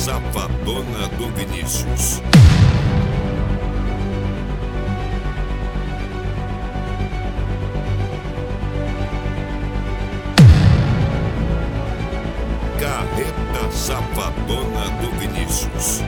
Safadona do Vinícius. Carreta Safadona do Vinícius.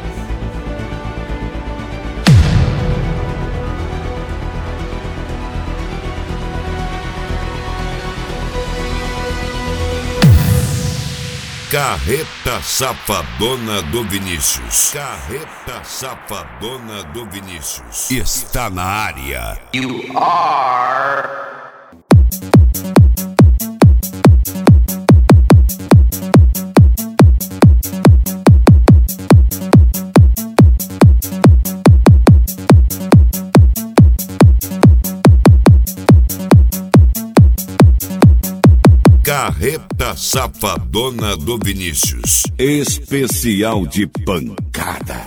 Carreta Safadona do Vinícius. Carreta Safadona do Vinícius. Está na área. You are. Carreta Safadona do Vinícius. Especial de pancada.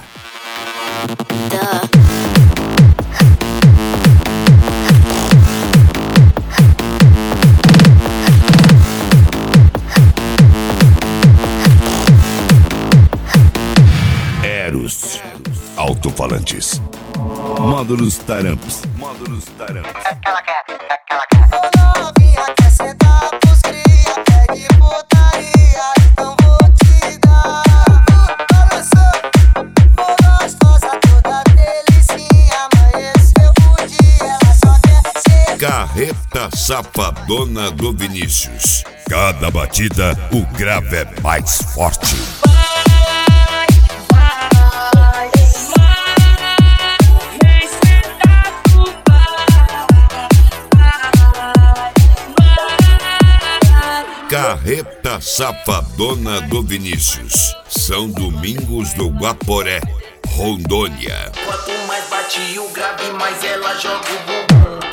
Eros. Alto-falantes. Módulos taramps. Módulos taramps. Carreta Safadona do Vinícius. Cada batida, o grave é mais forte. Carreta Safadona do Vinícius. São Domingos do Guaporé, Rondônia. Quanto mais bate o grave, mais ela joga o bumbum.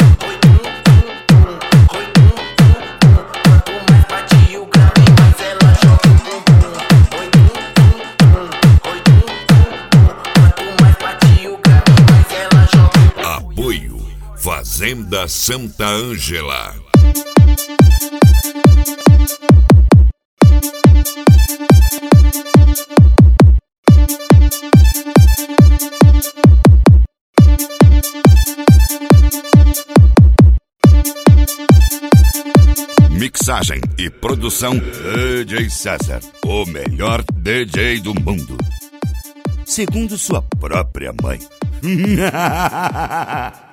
Apoio Fazenda Santa Ângela. Mixagem e produção DJ César, o melhor DJ do mundo, segundo sua própria mãe.